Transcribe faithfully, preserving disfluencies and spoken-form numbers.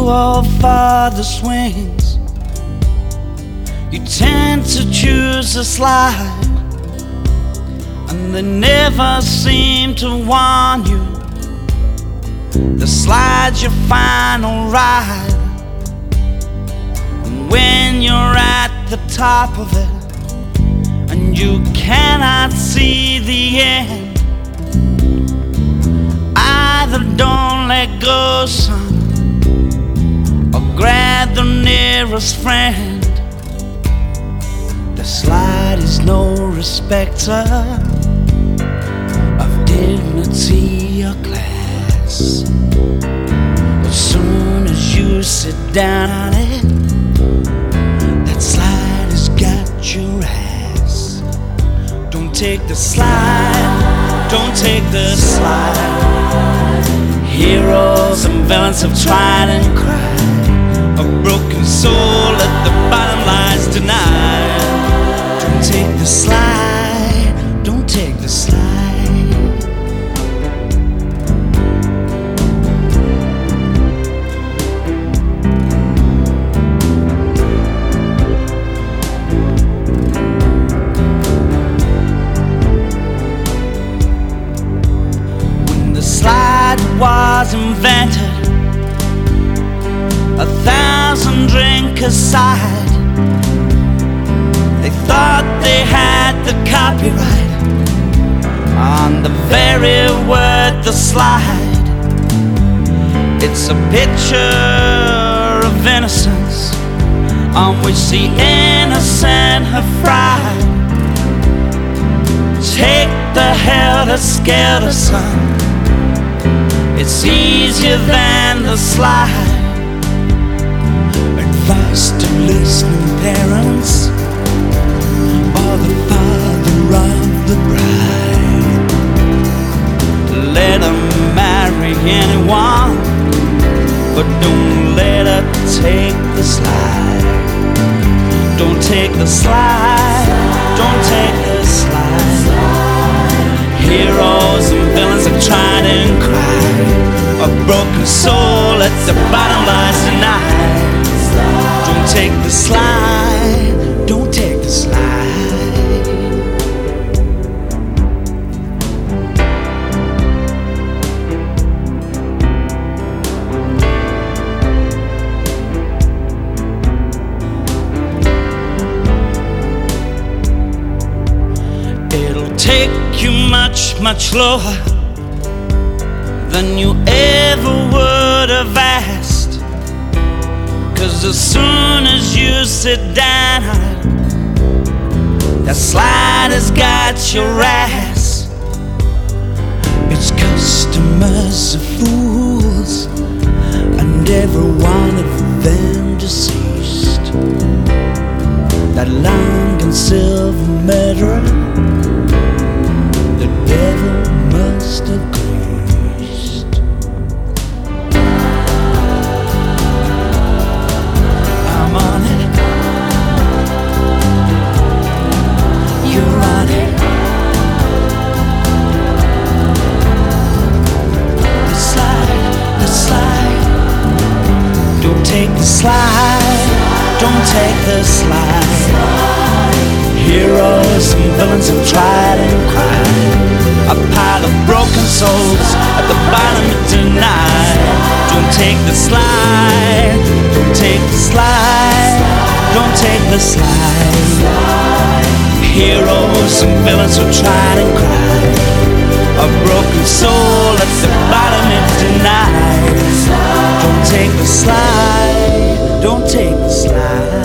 all for the swings. You tend to choose a slide, and they never seem to warn you. The slide's your final ride, and when you're at the top of it and you cannot see the end, either don't let go, son, or grab the nearest friend. The slide is no respecter of dignity or class. As soon as you sit down on it, that slide has got your ass. Don't take the slide, don't take the slide. Heroes and villains have tried and cried. A broken soul at the bottom lies denied. Don't take the slide, don't take the slide. When the slide was invented, a thousand drinkers sighed. They thought they had the copyright on the very word, the slide. It's a picture of innocence on which the innocent have fried. Take the helter-skelter, son, it's easier than the slide. Advice to listening parents, or the father of the bride: let her marry anyone, but don't let her take the slide. Don't take the slide, don't take the slide. Heroes and villains have tried and cried. A broken soul at the bottom lies denied. Don't take the slide, don't take the slide. It'll take you much, much lower than you ever would have asked. 'Cause as soon as you sit down, that slide has got your ass. It's customers of fools, and every one of them deceased. That long and silver murderer, the devil must have greased. I'm on it, you're on it. The slide, the slide. Don't take the slide, don't take the slide. Heroes and villains have tried and cried. A pile of broken souls at the bottom of denied. Don't take the slide, don't take the slide, don't take the slide. Heroes and villains have tried and cried. A broken soul at the bottom of denied. Don't take the slide, don't take the slide.